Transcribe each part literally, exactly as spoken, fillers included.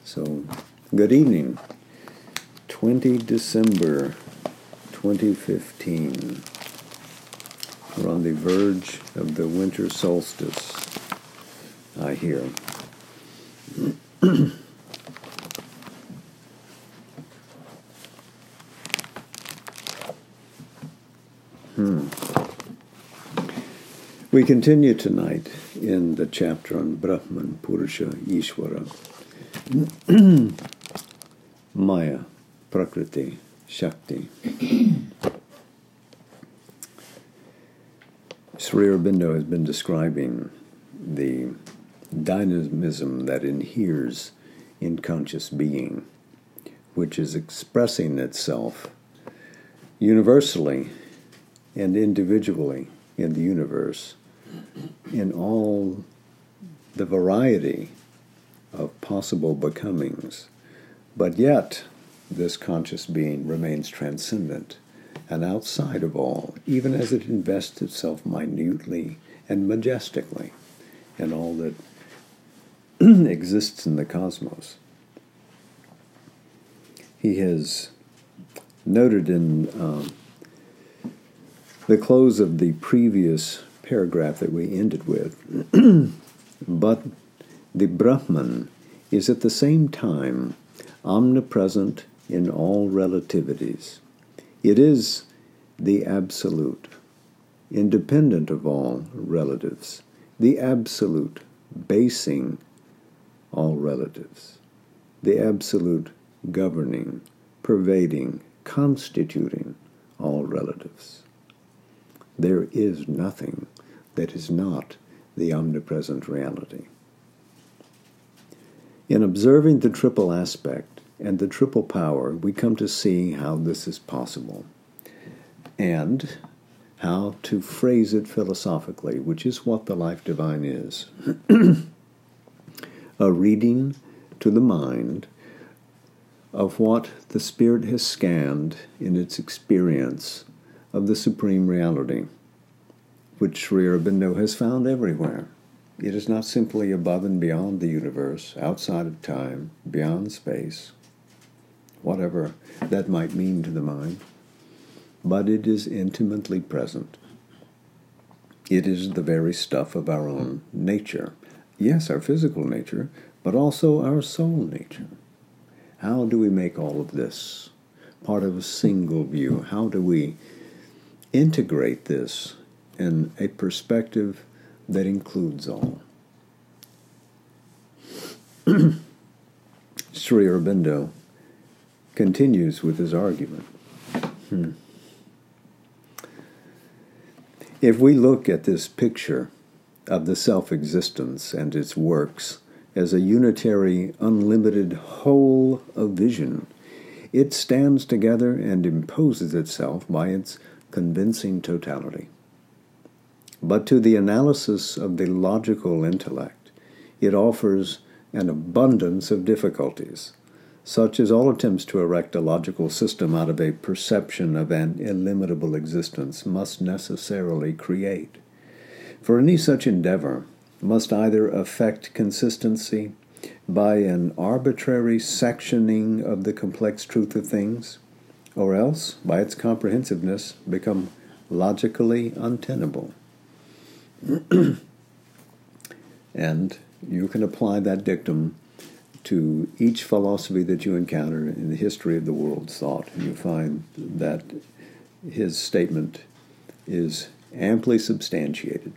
So, good evening. twentieth of December, twenty fifteen. We're on the verge of the winter solstice, I hear. hmm. We continue tonight in the chapter on Brahman, Purusha, Ishvara, Maya, Prakriti, Shakti. Sri Aurobindo has been describing the dynamism that inheres in conscious being, which is expressing itself universally and individually in the universe in all the variety of possible becomings. But yet, this conscious being remains transcendent and outside of all, even as it invests itself minutely and majestically in all that exists in the cosmos. He has noted in um, the close of the previous paragraph that we ended with, but the Brahman is at the same time omnipresent in all relativities. It is the absolute, independent of all relatives, the absolute, basing all relatives, the absolute, governing, pervading, constituting all relatives. There is nothing that is not the omnipresent reality. In observing the triple aspect and the triple power, we come to see how this is possible and how to phrase it philosophically, which is what the life divine is. A reading to the mind of what the spirit has scanned in its experience of the supreme reality, which Sri Aurobindo has found everywhere. It is not simply above and beyond the universe, outside of time, beyond space, whatever that might mean to the mind, but it is intimately present. It is the very stuff of our own nature. Yes, our physical nature, but also our soul nature. How do we make all of this part of a single view? How do we integrate this in a perspective that includes all? Sri Aurobindo continues with his argument. Hmm. If we look at this picture of the self-existence and its works as a unitary, unlimited whole of vision, it stands together and imposes itself by its convincing totality. But to the analysis of the logical intellect, it offers an abundance of difficulties, such as all attempts to erect a logical system out of a perception of an illimitable existence must necessarily create. For any such endeavor must either affect consistency by an arbitrary sectioning of the complex truth of things, or else, by its comprehensiveness, become logically untenable. And you can apply that dictum to each philosophy that you encounter in the history of the world's thought. You find that his statement is amply substantiated.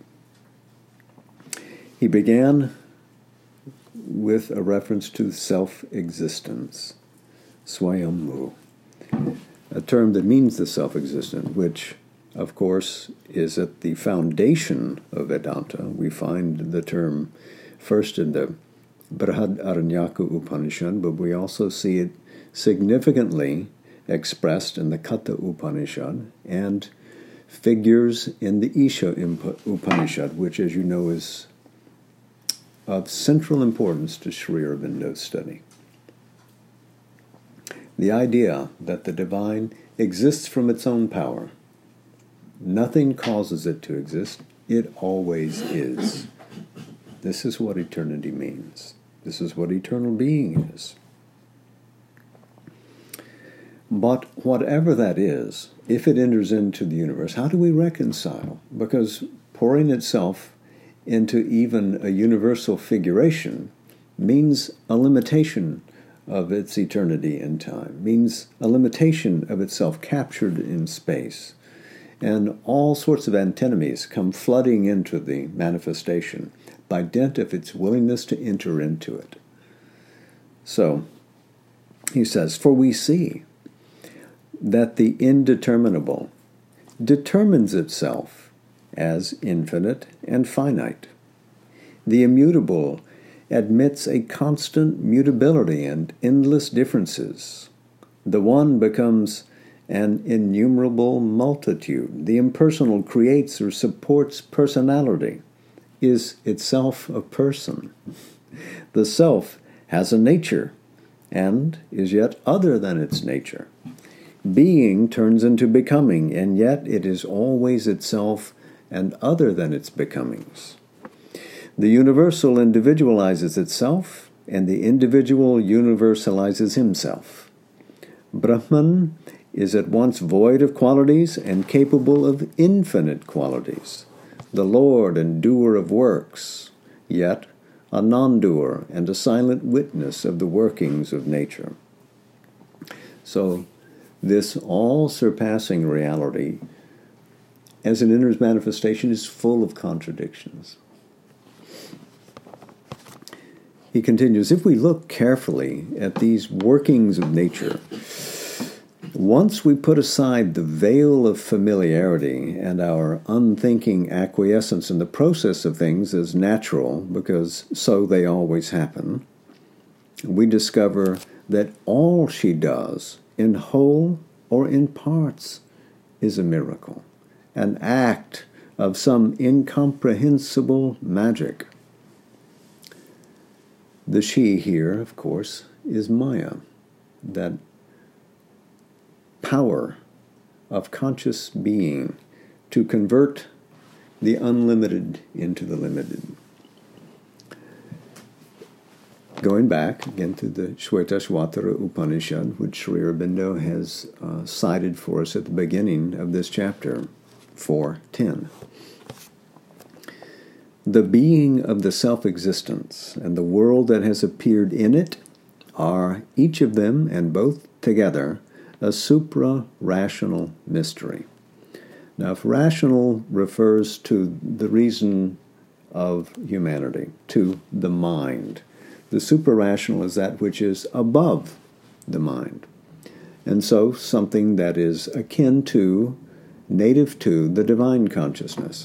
He began with a reference to self-existence, Swayambhu, a term that means the self-existent, which, of course, is at the foundation of Vedanta. We find the term first in the Brihadaranyaka Upanishad, but we also see it significantly expressed in the Katha Upanishad and figures in the Isha Upanishad, which, as you know, is of central importance to Sri Aurobindo's study. The idea that the divine exists from its own power. Nothing causes it to exist. It always is. This is what eternity means. This is what eternal being is. But whatever that is, if it enters into the universe, how do we reconcile? Because pouring itself into even a universal figuration means a limitation of its eternity in time, means a limitation of itself captured in space. And all sorts of antinomies come flooding into the manifestation by dint of its willingness to enter into it. So, he says, for we see that the indeterminable determines itself as infinite and finite. The immutable admits a constant mutability and endless differences. The one becomes an innumerable multitude. The impersonal creates or supports personality, is itself a person. The self has a nature and is yet other than its nature. Being turns into becoming, and yet it is always itself and other than its becomings. The universal individualizes itself, and the individual universalizes himself. Brahman is at once void of qualities and capable of infinite qualities, the Lord and doer of works, yet a non-doer and a silent witness of the workings of nature. So, this all-surpassing reality, as it enters manifestation, is full of contradictions. He continues, if we look carefully at these workings of nature, once we put aside the veil of familiarity and our unthinking acquiescence in the process of things as natural, because so they always happen, we discover that all she does, in whole or in parts, is a miracle, an act of some incomprehensible magic. The she here, of course, is Maya, that power of conscious being to convert the unlimited into the limited. Going back again to the Shvetashvatara Upanishad, which Sri Aurobindo has uh, cited for us at the beginning of this chapter, four ten. The being of the self-existence and the world that has appeared in it are, each of them and both together, a supra-rational mystery. Now, if rational refers to the reason of humanity, to the mind, the suprarational is that which is above the mind. And so something that is akin to, native to, the divine consciousness.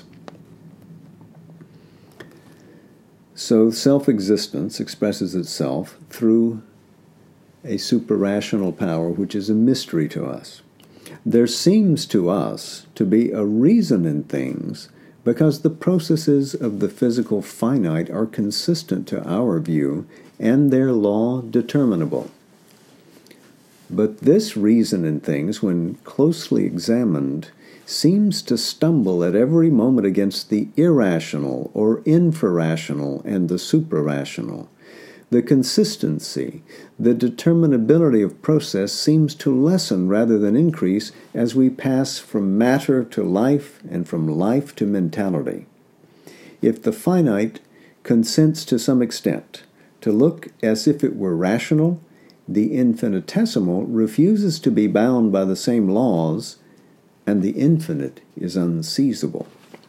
So self-existence expresses itself through a suprarational power which is a mystery to us. There seems to us to be a reason in things because the processes of the physical finite are consistent to our view and their law determinable. But this reason in things, when closely examined, seems to stumble at every moment against the irrational or infrarational and the suprarational. The consistency, the determinability of process seems to lessen rather than increase as we pass from matter to life and from life to mentality. If the finite consents to some extent to look as if it were rational, the infinitesimal refuses to be bound by the same laws, and the infinite is unseizable.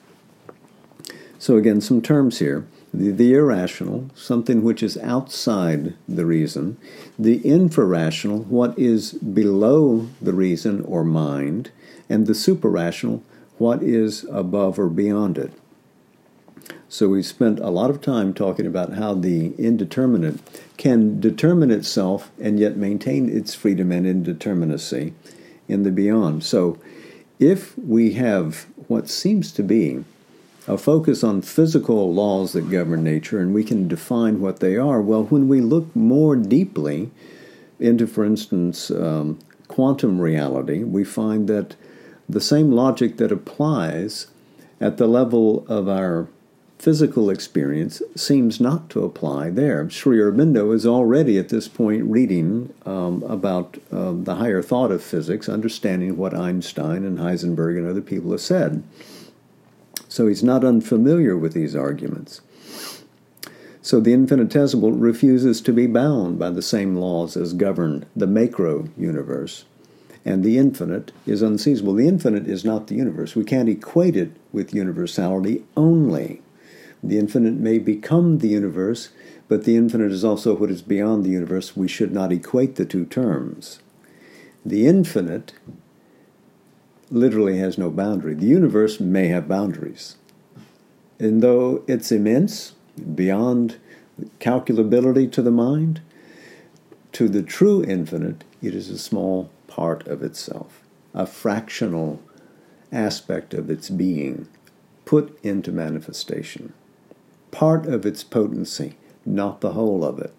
So again, some terms here. The, the irrational, something which is outside the reason. The infrarational, what is below the reason or mind. And the suprarational, what is above or beyond it. So we spent a lot of time talking about how the indeterminate can determine itself and yet maintain its freedom and indeterminacy in the beyond. So if we have what seems to be a focus on physical laws that govern nature, and we can define what they are, well, when we look more deeply into, for instance, um, quantum reality, we find that the same logic that applies at the level of our physical experience seems not to apply there. Sri Aurobindo is already at this point reading um, about uh, the higher thought of physics, understanding what Einstein and Heisenberg and other people have said. So he's not unfamiliar with these arguments. So the infinitesimal refuses to be bound by the same laws as govern the macro-universe. And the infinite is unseizable. The infinite is not the universe. We can't equate it with universality only. The infinite may become the universe, but the infinite is also what is beyond the universe. We should not equate the two terms. The infinite literally has no boundary. The universe may have boundaries. And though it's immense, beyond calculability to the mind, to the true infinite, it is a small part of itself, a fractional aspect of its being put into manifestation, part of its potency, not the whole of it.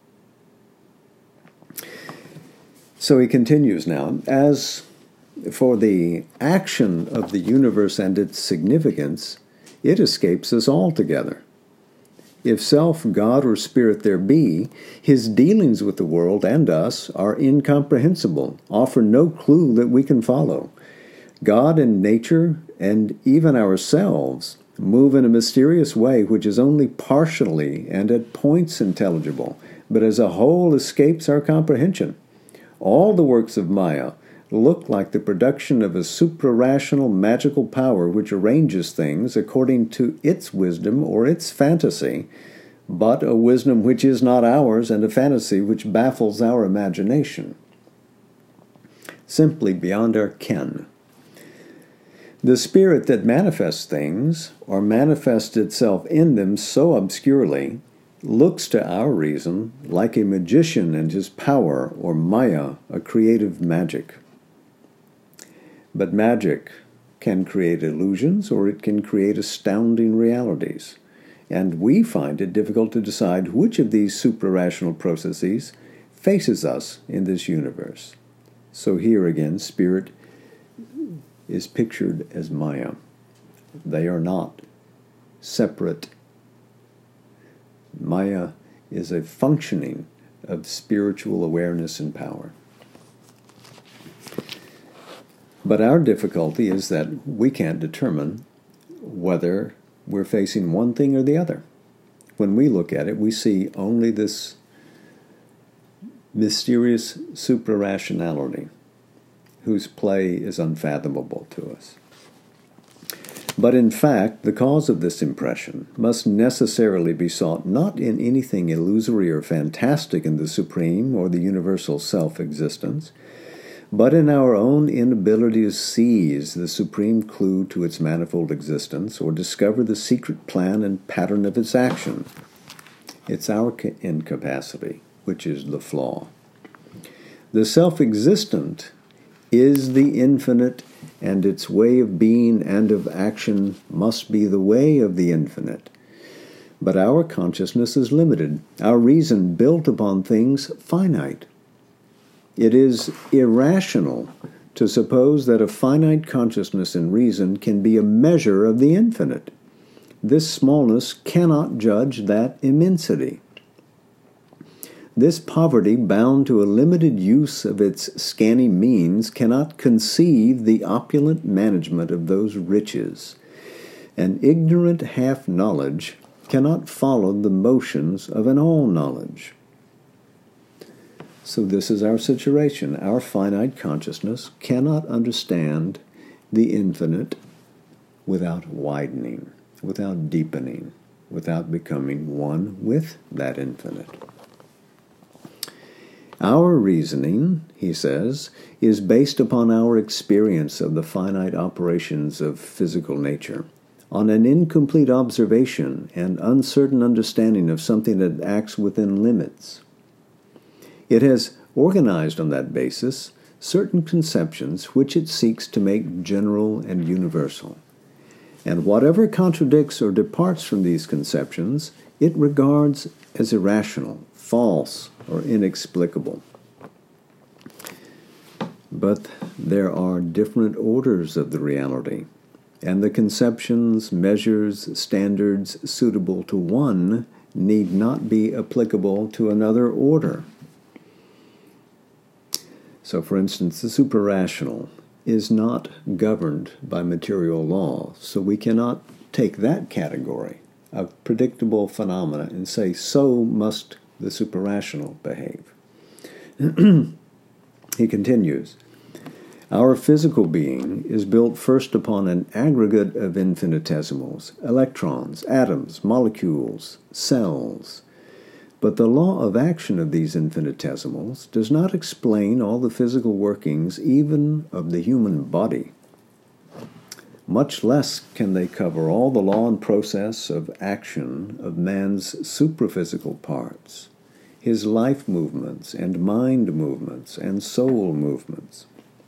So he continues now, as for the action of the universe and its significance, it escapes us altogether. If self, God, or spirit there be, his dealings with the world and us are incomprehensible, offer no clue that we can follow. God and nature, and even ourselves, move in a mysterious way which is only partially and at points intelligible, but as a whole escapes our comprehension. All the works of Maya look like the production of a supra-rational magical power which arranges things according to its wisdom or its fantasy, but a wisdom which is not ours and a fantasy which baffles our imagination. Simply beyond our ken. The spirit that manifests things, or manifests itself in them so obscurely, looks to our reason like a magician and his power, or Maya, a creative magic. But magic can create illusions, or it can create astounding realities. And we find it difficult to decide which of these suprarational processes faces us in this universe. So here again, spirit is pictured as Maya. They are not separate. Maya is a functioning of spiritual awareness and power. But our difficulty is that we can't determine whether we're facing one thing or the other. When we look at it, we see only this mysterious suprarationality whose play is unfathomable to us. But in fact, the cause of this impression must necessarily be sought not in anything illusory or fantastic in the supreme or the universal self-existence, but in our own inability to seize the supreme clue to its manifold existence or discover the secret plan and pattern of its action. It's our incapacity, which is the flaw. The self-existent is the infinite, and its way of being and of action must be the way of the infinite. But our consciousness is limited, our reason built upon things finite. It is irrational to suppose that a finite consciousness and reason can be a measure of the infinite. This smallness cannot judge that immensity. This poverty, bound to a limited use of its scanty means, cannot conceive the opulent management of those riches. An ignorant half-knowledge cannot follow the motions of an all-knowledge. So this is our situation. Our finite consciousness cannot understand the infinite without widening, without deepening, without becoming one with that infinite. Our reasoning, he says, is based upon our experience of the finite operations of physical nature, on an incomplete observation and uncertain understanding of something that acts within limits. It has organized on that basis certain conceptions which it seeks to make general and universal. And whatever contradicts or departs from these conceptions, it regards as irrational, false, or inexplicable. But there are different orders of the reality. and the conceptions, measures, standards suitable to one need not be applicable to another order. So, for instance, the superrational is not governed by material law, so we cannot take that category of predictable phenomena and say, so must the superrational behave. He continues, our physical being is built first upon an aggregate of infinitesimals, electrons, atoms, molecules, cells. But the law of action of these infinitesimals does not explain all the physical workings even of the human body. Much less can they cover all the law and process of action of man's supraphysical parts, his life movements and mind movements and soul movements.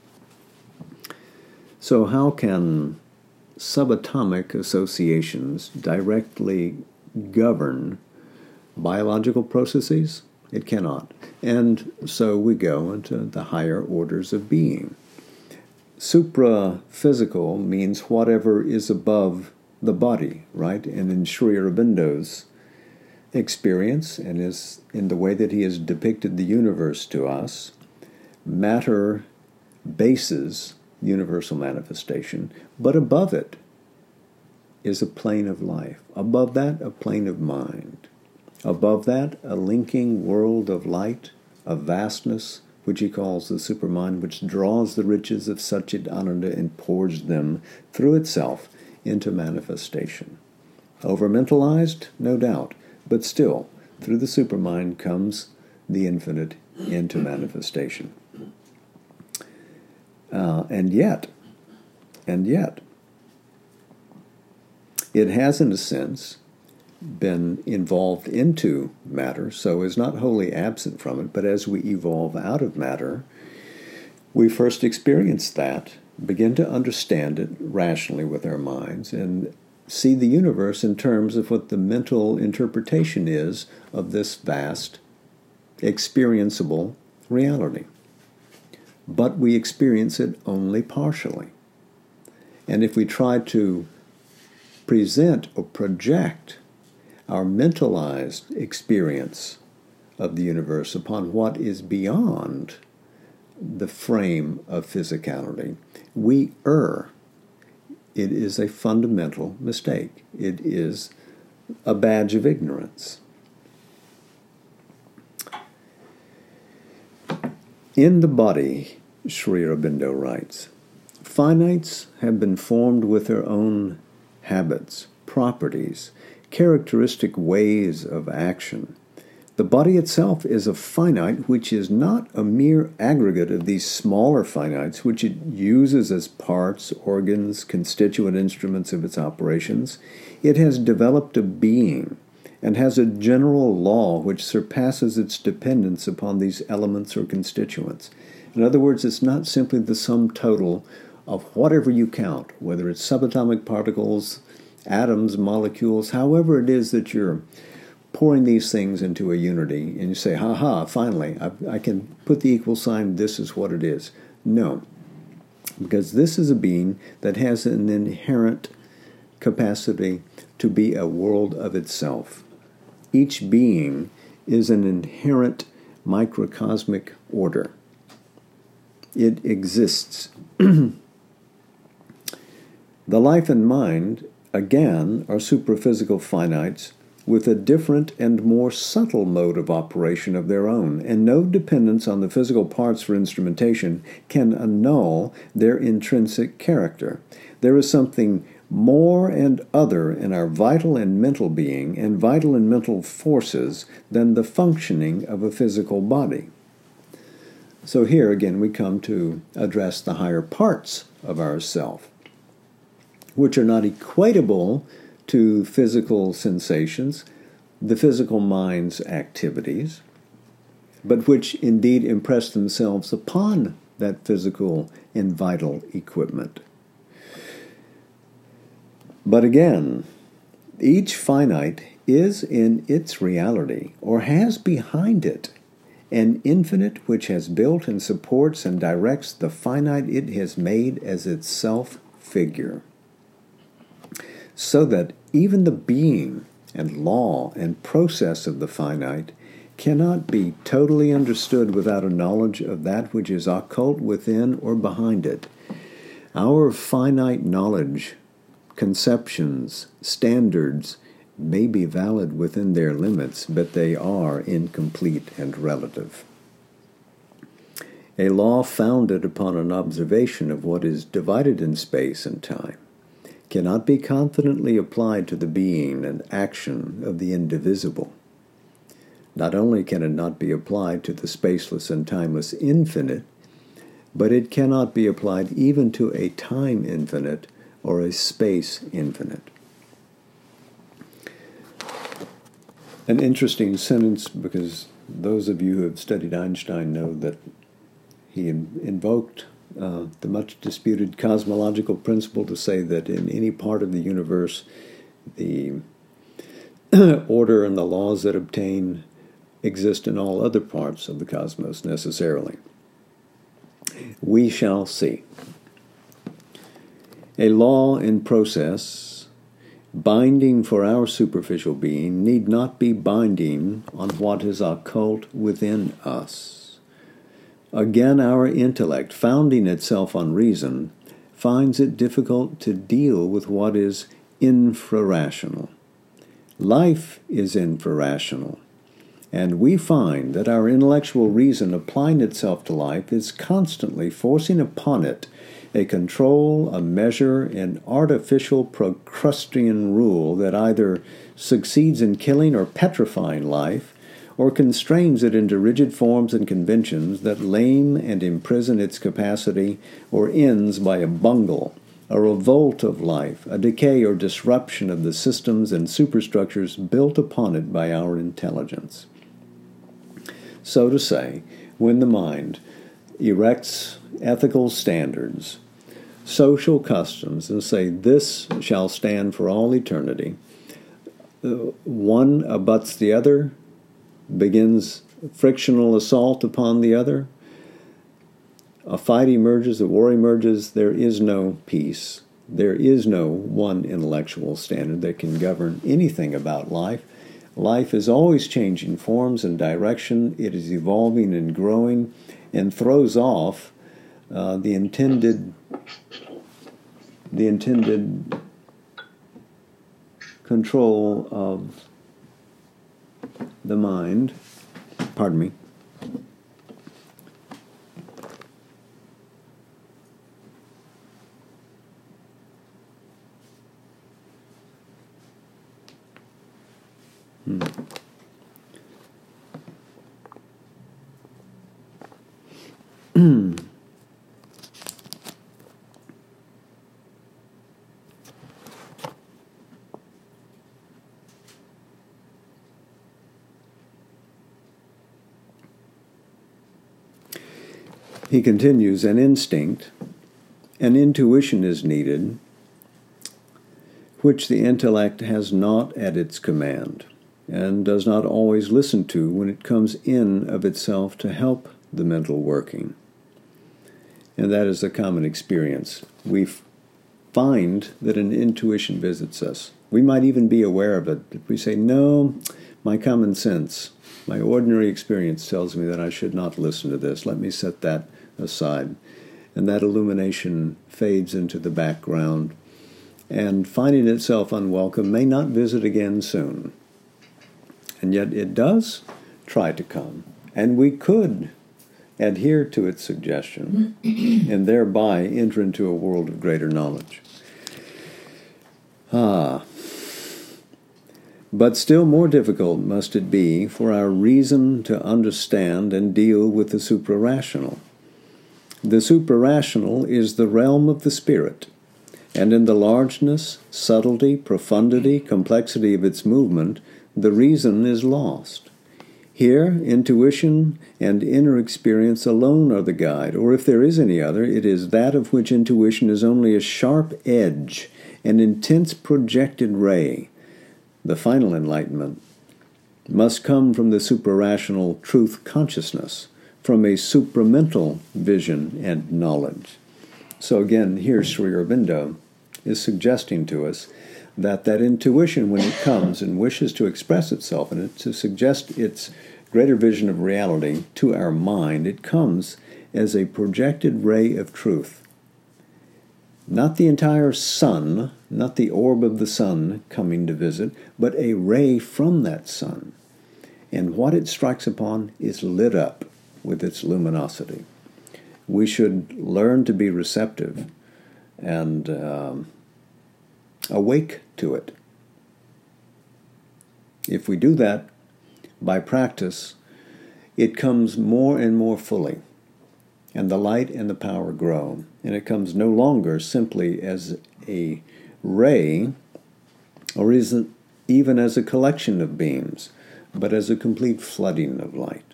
So how can subatomic associations directly govern biological processes? It cannot. And so we go into the higher orders of being. Supraphysical means whatever is above the body, right? And in Sri Aurobindo's experience, and is in the way that he has depicted the universe to us, matter bases universal manifestation, but above it is a plane of life. Above that, a plane of mind. Above that, a linking world of light, of vastness, which he calls the supermind, which draws the riches of Satchit Ananda and pours them through itself into manifestation. Over-mentalized, no doubt, but still, through the supermind comes the infinite into manifestation. Uh, and yet, and yet, it has, in a sense, been involved into matter, so is not wholly absent from it, but as we evolve out of matter, we first experience that, begin to understand it rationally with our minds, and see the universe in terms of what the mental interpretation is of this vast, experienceable reality. But we experience it only partially. And if we try to present or project our mentalized experience of the universe upon what is beyond the frame of physicality, we err. It is a fundamental mistake. It is a badge of ignorance. In the body, Sri Aurobindo writes, finites have been formed with their own habits, properties, characteristic ways of action. The body itself is a finite which is not a mere aggregate of these smaller finites which it uses as parts, organs, constituent instruments of its operations. It has developed a being and has a general law which surpasses its dependence upon these elements or constituents. In other words, it's not simply the sum total of whatever you count, whether it's subatomic particles, atoms, molecules, however it is that you're pouring these things into a unity, and you say, ha ha, finally, I, I can put the equal sign, this is what it is. No, because this is a being that has an inherent capacity to be a world of itself. Each being is an inherent microcosmic order. It exists. The life and mind, again, are supraphysical finites with a different and more subtle mode of operation of their own, and no dependence on the physical parts for instrumentation can annul their intrinsic character. There is something more and other in our vital and mental being and vital and mental forces than the functioning of a physical body. So here again we come to address the higher parts of our self, which are not equatable to physical sensations, the physical mind's activities, but which indeed impress themselves upon that physical and vital equipment. But again, each finite is in its reality, or has behind it, an infinite which has built and supports and directs the finite it has made as its self-figure. so that even the being and law and process of the finite cannot be totally understood without a knowledge of that which is occult within or behind it. Our finite knowledge, conceptions, standards may be valid within their limits, but they are incomplete and relative. A law founded upon an observation of what is divided in space and time cannot be confidently applied to the being and action of the indivisible. Not only can it not be applied to the spaceless and timeless infinite, but it cannot be applied even to a time infinite or a space infinite. An interesting sentence, because those of you who have studied Einstein know that he invoked uh, the much disputed cosmological principle to say that in any part of the universe, the order and the laws that obtain exist in all other parts of the cosmos necessarily. We shall see. A law in process, binding for our superficial being, need not be binding on what is occult within us. Again, our intellect, founding itself on reason, finds it difficult to deal with what is infrarational. Life is infrarational, and we find that our intellectual reason applying itself to life is constantly forcing upon it a control, a measure, an artificial Procrustean rule that either succeeds in killing or petrifying life, or constrains it into rigid forms and conventions that lame and imprison its capacity, or ends by a bungle, a revolt of life, a decay or disruption of the systems and superstructures built upon it by our intelligence. So to say, when the mind erects ethical standards, social customs, and say, this shall stand for all eternity, one abuts the other, begins frictional assault upon the other, a fight emerges, a war emerges, there is no peace. There is no one intellectual standard that can govern anything about life. Life is always changing forms and direction. It is evolving and growing, and throws off uh, the intended the intended control of the mind. Pardon me. Hmm. He continues, an instinct, an intuition is needed, which the intellect has not at its command, and does not always listen to when it comes in of itself to help the mental working. And that is a common experience. We f- find that an intuition visits us. We might even be aware of it, but we say, no, my common sense, my ordinary experience tells me that I should not listen to this. Let me set that aside. And that illumination fades into the background, and finding itself unwelcome may not visit again soon. And yet it does try to come, and we could adhere to its suggestion and thereby enter into a world of greater knowledge. Ah, but still more difficult must it be for our reason to understand and deal with the suprarational. The suprarational is the realm of the spirit, and in the largeness, subtlety, profundity, complexity of its movement, the reason is lost. Here, intuition and inner experience alone are the guide, or if there is any other, it is that of which intuition is only a sharp edge, an intense projected ray. The final enlightenment must come from the suprarational truth consciousness, from a supramental vision and knowledge. So again, here Sri Aurobindo is suggesting to us that that intuition, when it comes and wishes to express itself and to suggest its greater vision of reality to our mind, it comes as a projected ray of truth. Not the entire sun, not the orb of the sun coming to visit, but a ray from that sun. And what it strikes upon is lit up with its luminosity. We should learn to be receptive and um, awake to it. If we do that by practice, it comes more and more fully, and the light and the power grow, and it comes no longer simply as a ray or isn't even as a collection of beams, but as a complete flooding of light,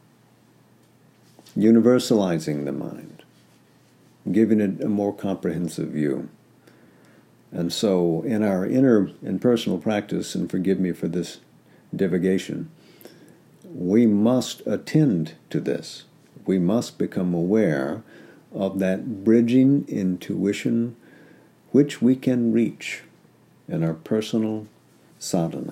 universalizing the mind, giving it a more comprehensive view. And so in our inner and personal practice, and forgive me for this divagation, we must attend to this. We must become aware of that bridging intuition which we can reach in our personal sadhana.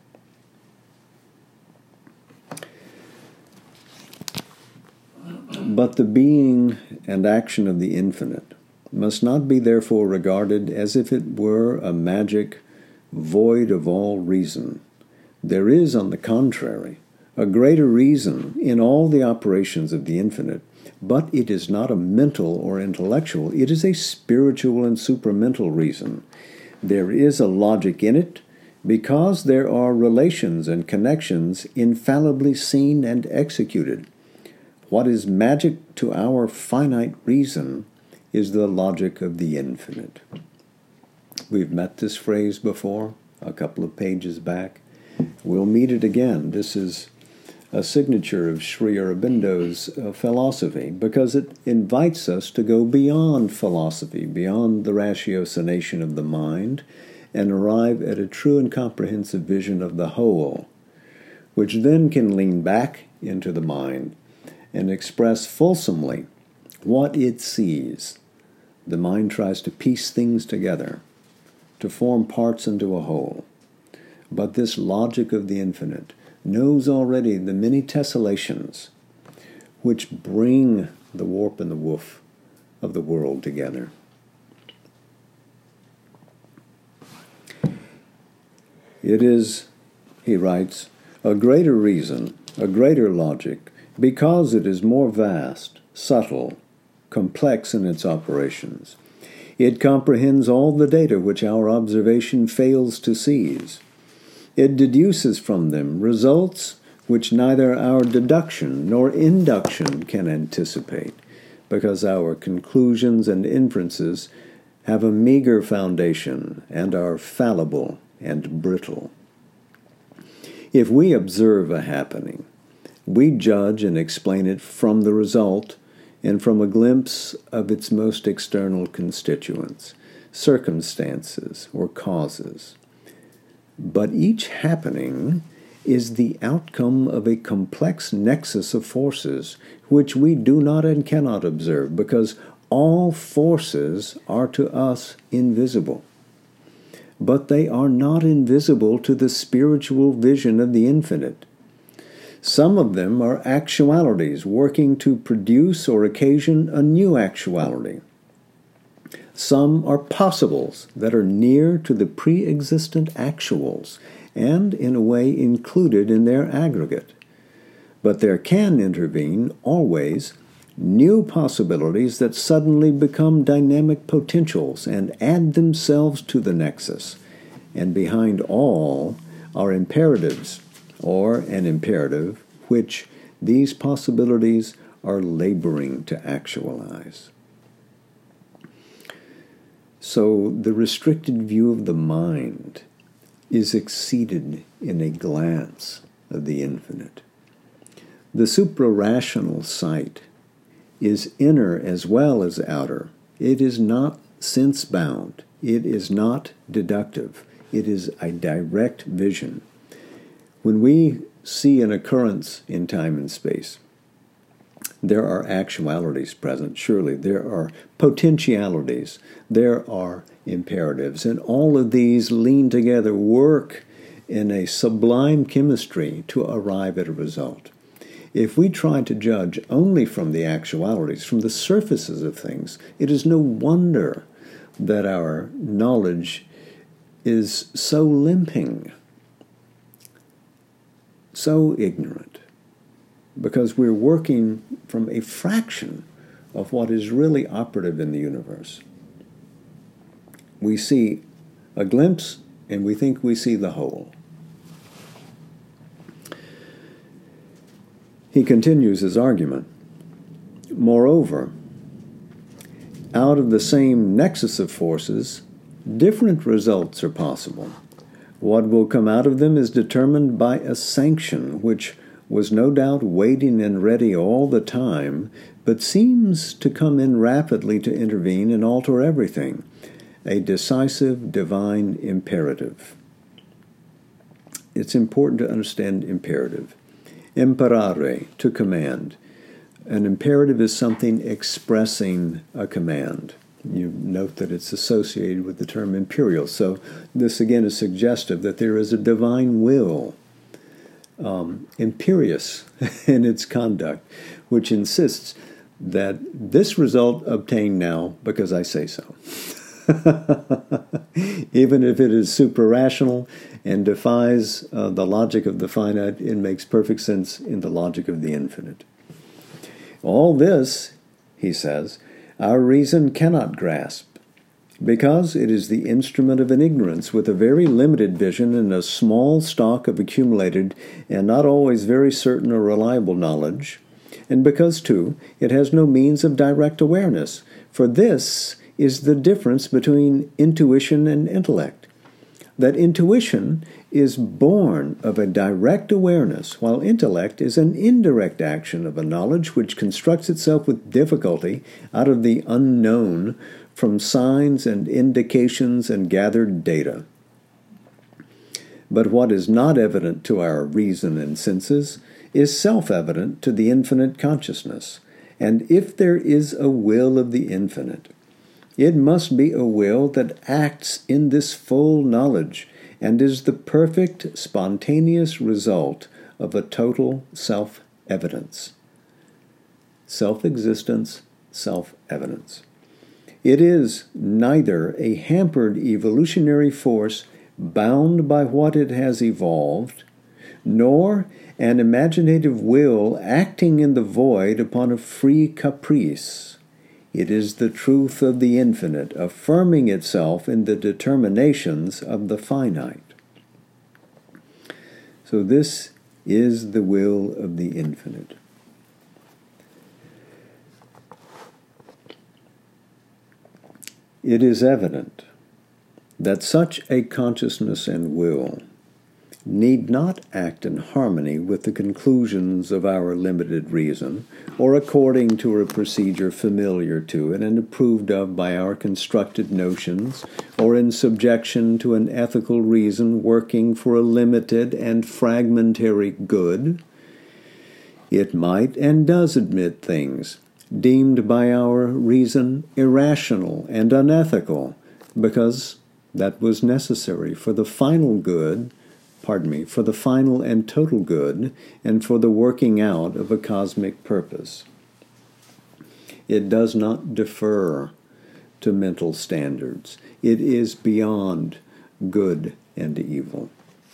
But the being and action of the infinite must not be therefore regarded as if it were a magic void of all reason. There is, on the contrary, a greater reason in all the operations of the infinite, but it is not a mental or intellectual, it is a spiritual and supramental reason. There is a logic in it because there are relations and connections infallibly seen and executed. What is magic to our finite reason is the logic of the infinite. We've met this phrase before, a couple of pages back. We'll meet it again. This is a signature of Sri Aurobindo's uh, philosophy, because it invites us to go beyond philosophy, beyond the ratiocination of the mind, and arrive at a true and comprehensive vision of the whole, which then can lean back into the mind and express fulsomely what it sees. The mind tries to piece things together, to form parts into a whole. But this logic of the infinite knows already the many tessellations which bring the warp and the woof of the world together. It is, he writes, a greater reason, a greater logic, because it is more vast, subtle, complex in its operations. It comprehends all the data which our observation fails to seize. It deduces from them results which neither our deduction nor induction can anticipate, because our conclusions and inferences have a meager foundation and are fallible and brittle. If we observe a happening, we judge and explain it from the result and from a glimpse of its most external constituents, circumstances or causes. But each happening is the outcome of a complex nexus of forces which we do not and cannot observe, because all forces are to us invisible. But they are not invisible to the spiritual vision of the infinite. Some of them are actualities working to produce or occasion a new actuality. Some are possibles that are near to the pre-existent actuals and, in a way, included in their aggregate. But there can intervene, always, new possibilities that suddenly become dynamic potentials and add themselves to the nexus. And behind all are imperatives, or an imperative, which these possibilities are laboring to actualize. So the restricted view of the mind is exceeded in a glance of the infinite. The suprarational sight is inner as well as outer. It is not sense-bound. It is not deductive. It is a direct vision. When we see an occurrence in time and space, There are actualities present, surely. There are potentialities. There are imperatives. And all of these lean together, work in a sublime chemistry to arrive at a result. If we try to judge only from the actualities, from the surfaces of things, it is no wonder that our knowledge is so limping, so ignorant, because we're working from a fraction of what is really operative in the universe. We see a glimpse, and we think we see the whole. He continues his argument. Moreover, out of the same nexus of forces, different results are possible. What will come out of them is determined by a sanction, which was no doubt waiting and ready all the time, but seems to come in rapidly to intervene and alter everything, a decisive divine imperative. It's important to understand imperative. Imperare, to command. An imperative is something expressing a command. You note that it's associated with the term imperial. So this again is suggestive that there is a divine will, um, imperious in its conduct, which insists that this result obtained now because I say so. Even if it is super-rational and defies uh, the logic of the finite, it makes perfect sense in the logic of the infinite. All this, he says, our reason cannot grasp, because it is the instrument of an ignorance with a very limited vision and a small stock of accumulated and not always very certain or reliable knowledge, and because, too, it has no means of direct awareness, for this is the difference between intuition and intellect. That intuition is born of a direct awareness, while intellect is an indirect action of a knowledge which constructs itself with difficulty out of the unknown from signs and indications and gathered data. But what is not evident to our reason and senses is self-evident to the infinite consciousness. And if there is a will of the infinite, it must be a will that acts in this full knowledge and is the perfect, spontaneous result of a total self-evidence. Self-existence, self-evidence. It is neither a hampered evolutionary force bound by what it has evolved, nor an imaginative will acting in the void upon a free caprice. It is the truth of the infinite, affirming itself in the determinations of the finite. So this is the will of the infinite. It is evident that such a consciousness and will need not act in harmony with the conclusions of our limited reason, or according to a procedure familiar to it and approved of by our constructed notions, or in subjection to an ethical reason working for a limited and fragmentary good. It might and does admit things deemed by our reason irrational and unethical, because that was necessary for the final good pardon me, for the final and total good, and for the working out of a cosmic purpose. It does not defer to mental standards. It is beyond good and evil.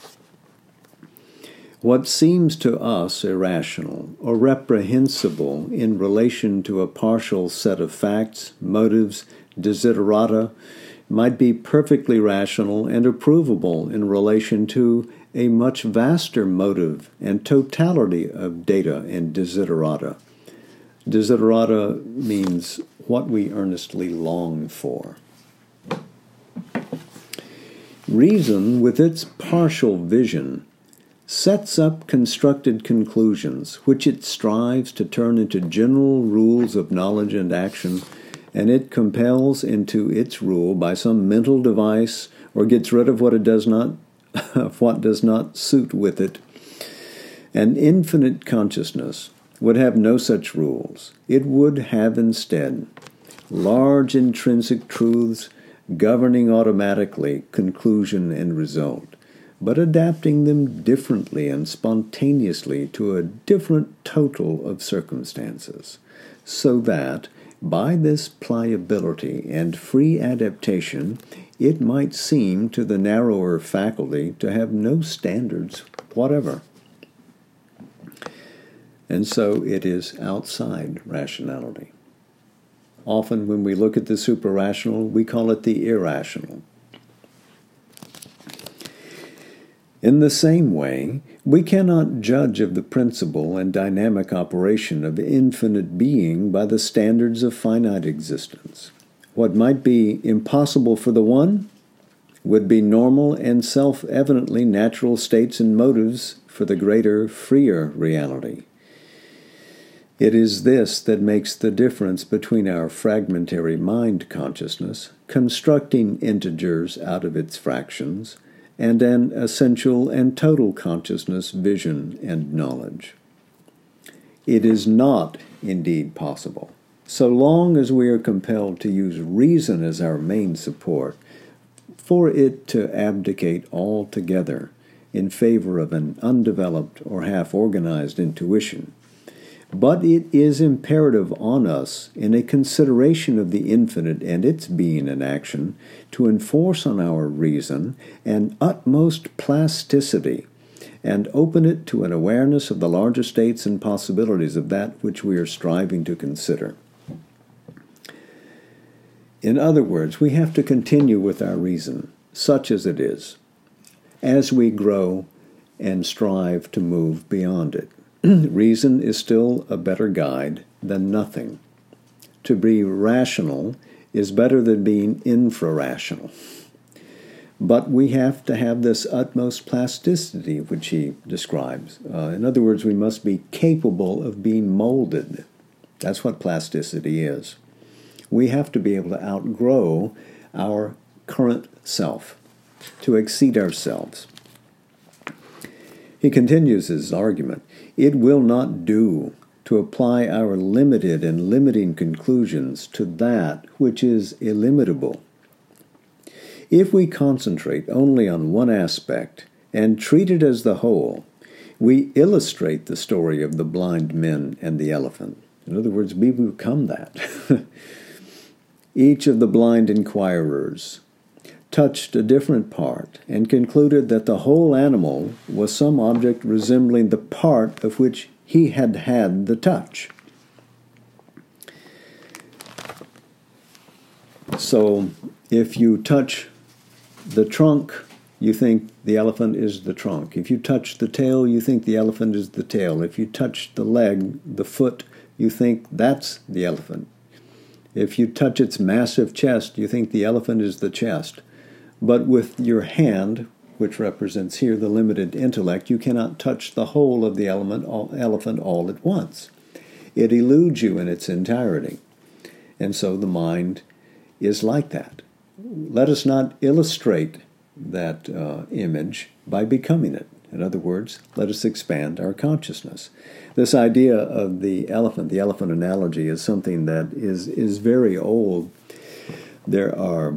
What seems to us irrational or reprehensible in relation to a partial set of facts, motives, desiderata, might be perfectly rational and approvable in relation to a much vaster motive and totality of data and desiderata. Desiderata means what we earnestly long for. Reason, with its partial vision, sets up constructed conclusions, which it strives to turn into general rules of knowledge and action, and it compels into its rule by some mental device, or gets rid of what it does not, of what does not suit with it. An infinite consciousness, would have no such rules. It would have instead large intrinsic truths governing automatically conclusion and result, but adapting them differently and spontaneously to a different total of circumstances, so that, by this pliability and free adaptation, it might seem to the narrower faculty to have no standards whatever. And so it is outside rationality. Often when we look at the suprarational, we call it the irrational. In the same way, we cannot judge of the principle and dynamic operation of infinite being by the standards of finite existence. What might be impossible for the one would be normal and self-evidently natural states and motives for the greater, freer reality. It is this that makes the difference between our fragmentary mind consciousness, constructing integers out of its fractions, and an essential and total consciousness, vision, and knowledge. It is not indeed possible, so long as we are compelled to use reason as our main support, for it to abdicate altogether in favor of an undeveloped or half-organized intuition. But it is imperative on us, in a consideration of the infinite and its being and action, to enforce on our reason an utmost plasticity, and open it to an awareness of the larger states and possibilities of that which we are striving to consider. In other words, we have to continue with our reason, such as it is, as we grow and strive to move beyond it. Reason is still a better guide than nothing. To be rational is better than being infrarational. But we have to have this utmost plasticity, which he describes. Uh, in other words, we must be capable of being molded. That's what plasticity is. We have to be able to outgrow our current self, to exceed ourselves. He continues his argument. It will not do to apply our limited and limiting conclusions to that which is illimitable. If we concentrate only on one aspect and treat it as the whole, we illustrate the story of the blind men and the elephant. In other words, we become that. Each of the blind inquirers touched a different part, and concluded that the whole animal was some object resembling the part of which he had had the touch. So, if you touch the trunk, you think the elephant is the trunk. If you touch the tail, you think the elephant is the tail. If you touch the leg, the foot, you think that's the elephant. If you touch its massive chest, you think the elephant is the chest. But with your hand, which represents here the limited intellect, you cannot touch the whole of the element, all, elephant all at once. It eludes you in its entirety. And so the mind is like that. Let us not illustrate that uh, image by becoming it. In other words, let us expand our consciousness. This idea of the elephant, the elephant analogy, is something that is, is very old. There are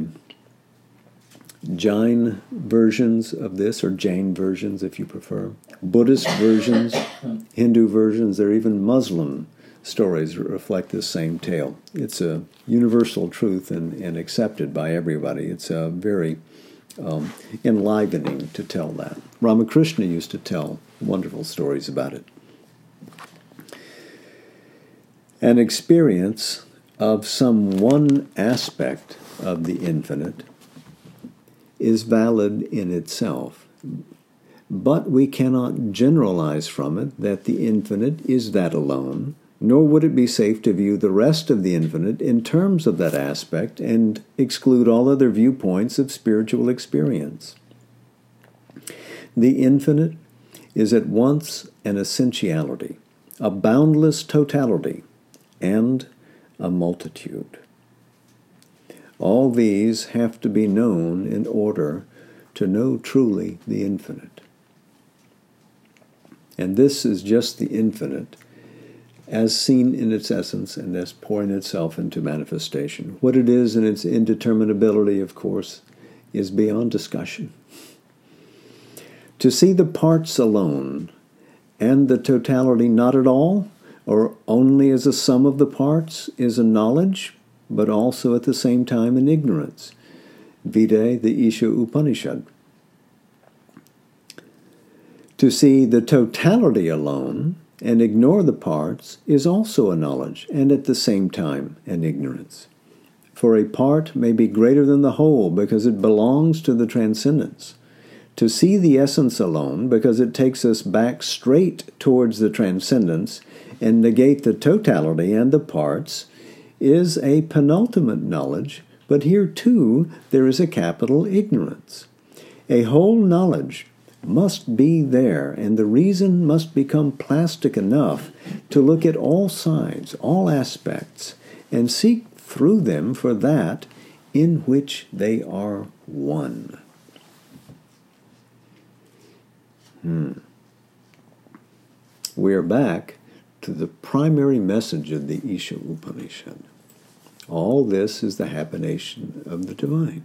Jain versions of this, or Jain versions if you prefer, Buddhist versions, Hindu versions, there are even Muslim stories that reflect this same tale. It's a universal truth and, and accepted by everybody. It's a very um, enlivening to tell that. Ramakrishna used to tell wonderful stories about it. An experience of some one aspect of the infinite is valid in itself, but we cannot generalize from it that the infinite is that alone, nor would it be safe to view the rest of the infinite in terms of that aspect and exclude all other viewpoints of spiritual experience. The infinite is at once an essentiality, a boundless totality, and a multitude. All these have to be known in order to know truly the infinite. And this is just the infinite as seen in its essence and as pouring itself into manifestation. What it is in its indeterminability, of course, is beyond discussion. To see the parts alone and the totality not at all, or only as a sum of the parts, is a knowledge, but also at the same time an ignorance. Vide the Isha Upanishad. To see the totality alone and ignore the parts is also a knowledge, and at the same time an ignorance. For a part may be greater than the whole because it belongs to the transcendence. To see the essence alone, because it takes us back straight towards the transcendence, and negate the totality and the parts, is a penultimate knowledge, but here too there is a capital ignorance. A whole knowledge must be there, and the reason must become plastic enough to look at all sides, all aspects, and seek through them for that in which they are one. Hmm. We are back to the primary message of the Isha Upanishad. All this is the habitation of the divine.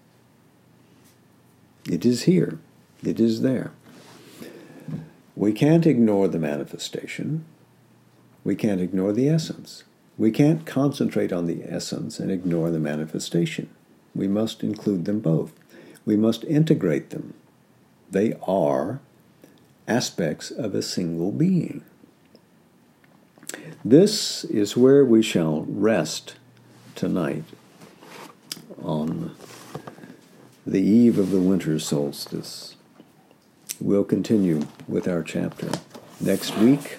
It is here. It is there. We can't ignore the manifestation. We can't ignore the essence. We can't concentrate on the essence and ignore the manifestation. We must include them both. We must integrate them. They are aspects of a single being. This is where we shall rest tonight on the eve of the winter solstice. We'll continue with our chapter next week.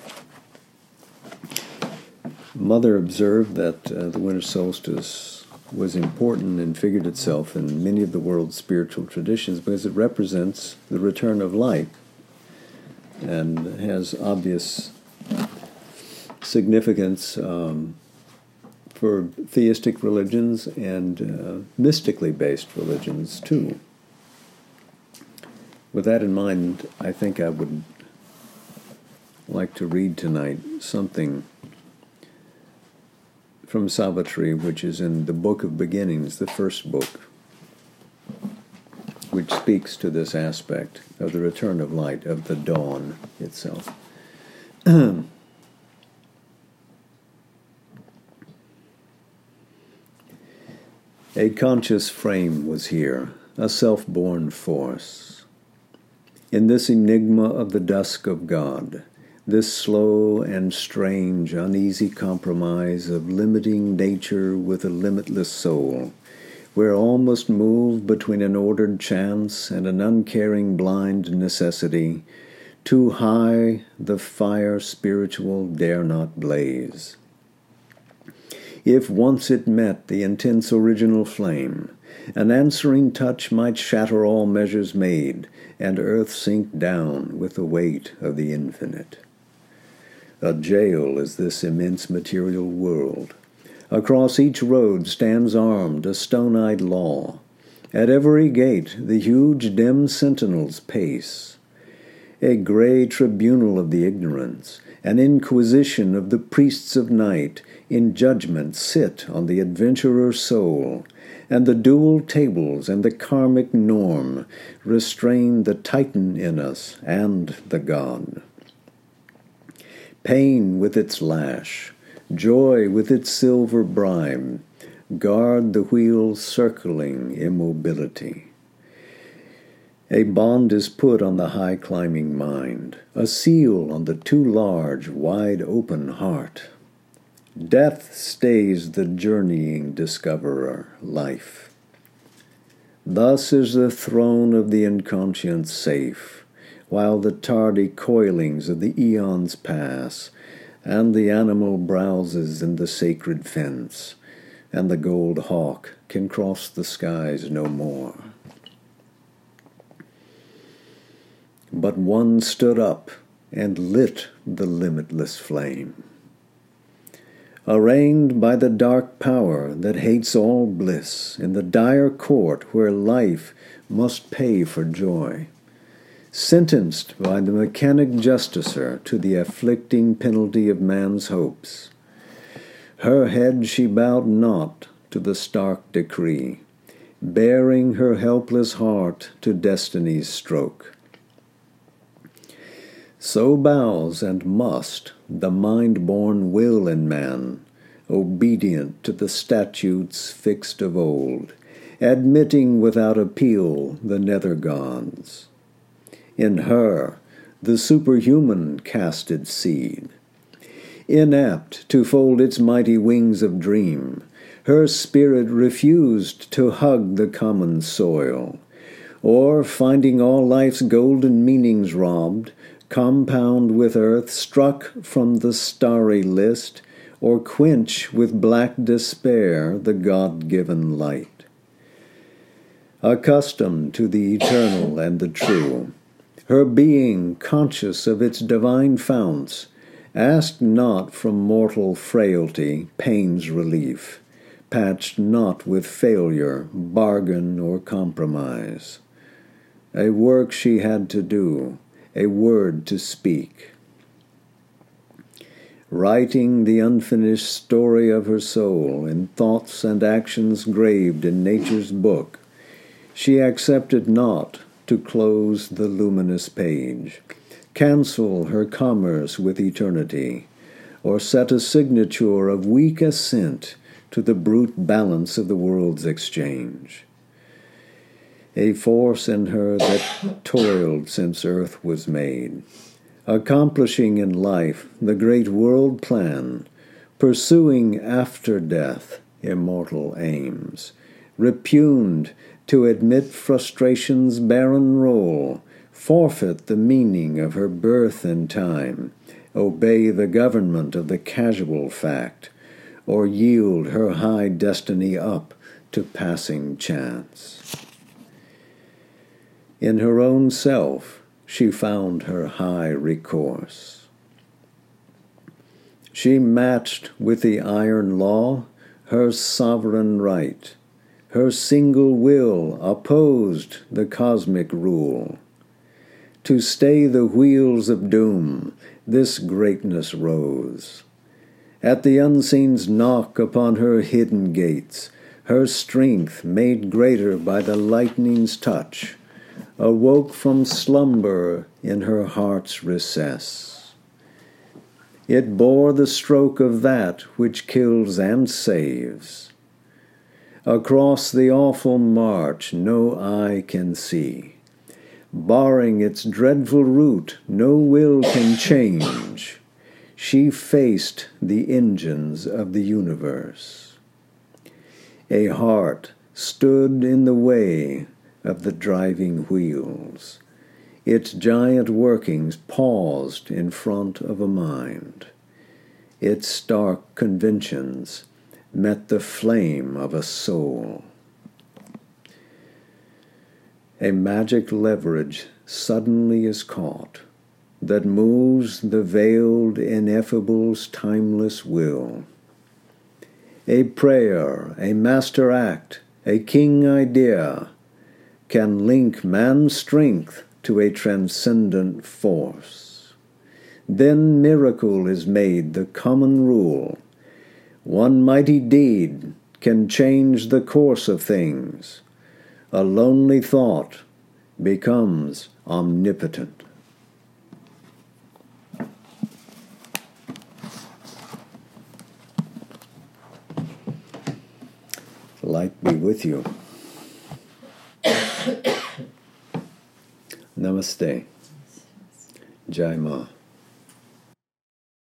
Mother observed that uh, the winter solstice was important and figured itself in many of the world's spiritual traditions because it represents the return of light and has obvious significance um, for theistic religions and uh, mystically based religions too. With that in mind, I think I would like to read tonight something from Savitri, which is in the Book of Beginnings, the first book, which speaks to this aspect of the return of light, of the dawn itself. A conscious frame was here, a self-born force. In this enigma of the dusk of God, this slow and strange, uneasy compromise of limiting nature with a limitless soul, where all must move between an ordered chance and an uncaring blind necessity, too high the fire spiritual dare not blaze. If once it met the intense original flame, an answering touch might shatter all measures made, and earth sink down with the weight of the infinite. A jail is this immense material world. Across each road stands armed a stone-eyed law. At every gate the huge dim sentinels pace. A gray tribunal of the ignorance, an inquisition of the priests of night, in judgment sit on the adventurer soul, and the dual tables and the karmic norm restrain the Titan in us and the God. Pain with its lash, joy with its silver bribe, guard the wheel's circling immobility. A bond is put on the high-climbing mind, a seal on the too large, wide-open heart. Death stays the journeying discoverer, life. Thus is the throne of the inconscient safe, while the tardy coilings of the eons pass, and the animal browses in the sacred fence, and the gold hawk can cross the skies no more. But one stood up and lit the limitless flame. Arraigned by the dark power that hates all bliss, in the dire court where life must pay for joy, sentenced by the mechanic justicer to the afflicting penalty of man's hopes. Her head she bowed not to the stark decree, baring her helpless heart to destiny's stroke. So bows and must the mind-born will in man, obedient to the statutes fixed of old, admitting without appeal the nether gods. In her the superhuman cast its seed. Inapt to fold its mighty wings of dream, her spirit refused to hug the common soil, or, finding all life's golden meanings robbed, compound with earth, struck from the starry list, or quench with black despair the God-given light. Accustomed to the eternal and the true, her being conscious of its divine founts, asked not from mortal frailty pain's relief, patched not with failure, bargain, or compromise. A work she had to do, a word to speak. Writing the unfinished story of her soul in thoughts and actions graved in nature's book, she accepted not to close the luminous page, cancel her commerce with eternity, or set a signature of weak assent to the brute balance of the world's exchange. A force in her that toiled since earth was made, accomplishing in life the great world plan, pursuing after death immortal aims, repugned to admit frustration's barren role, forfeit the meaning of her birth and time, obey the government of the casual fact, or yield her high destiny up to passing chance. In her own self she found her high recourse. She matched with the iron law her sovereign right. Her single will opposed the cosmic rule. To stay the wheels of doom, this greatness rose. At the unseen's knock upon her hidden gates, her strength, made greater by the lightning's touch, awoke from slumber in her heart's recess. It bore the stroke of that which kills and saves. Across the awful march no eye can see. Barring its dreadful route, no will can change. She faced the engines of the universe. A heart stood in the way of the driving wheels. Its giant workings paused in front of a mind. Its stark conventions met the flame of a soul. A magic leverage suddenly is caught that moves the veiled ineffable's timeless will. A prayer, a master act, a king idea can link man's strength to a transcendent force. Then miracle is made the common rule. One mighty deed can change the course of things. A lonely thought becomes omnipotent. Light be with you. Namaste. Jai Ma.